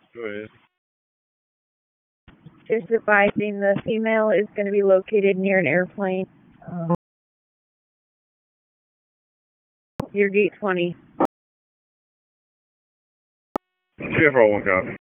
Go ahead. Just advising the female is going to be located near an airplane. Your gate 20. CFR 1 copy.